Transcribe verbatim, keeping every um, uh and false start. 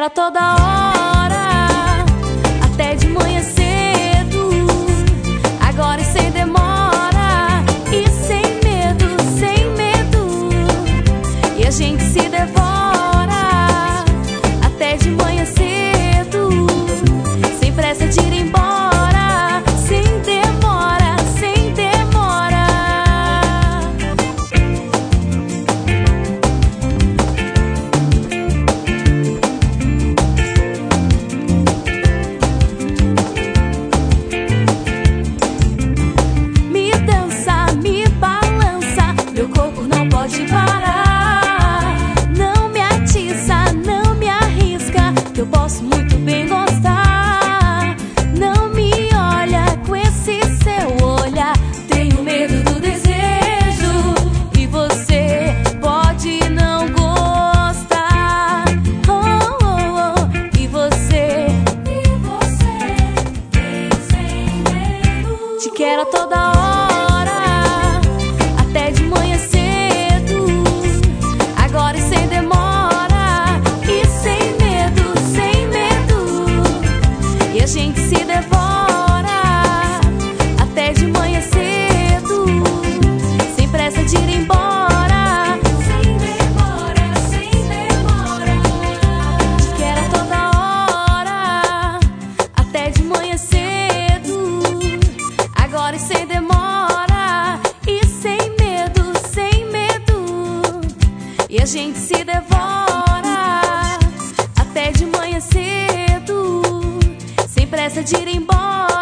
quero a toda hora, até de manhã cedo, agora e sem demora, e sem medo, sem medo, e a gente se devora, até de manhã cedo, sem pressa de ir embora, sem demora, sem demora. Me dança, me balança, meu corpo não pode parar. Não me atiça, não me arrisca, que eu posso muito bem gostar. Não me olha com esse seu olhar, tenho medo do desejo, e você pode não gostar. Oh, oh, oh. E você, e você tem sem medo. Te quero a toda hora, até de manhã cedo, agora e sem demora, e sem medo, sem medo, e a gente se devora, até de manhã cedo, sem pressa de ir embora, sem demora, sem demora. Te quero a toda hora, até de manhã cedo, agora e sem demora, e sem medo, sem medo, e a gente se devora, até de manhã cedo, sem pressa de ir embora.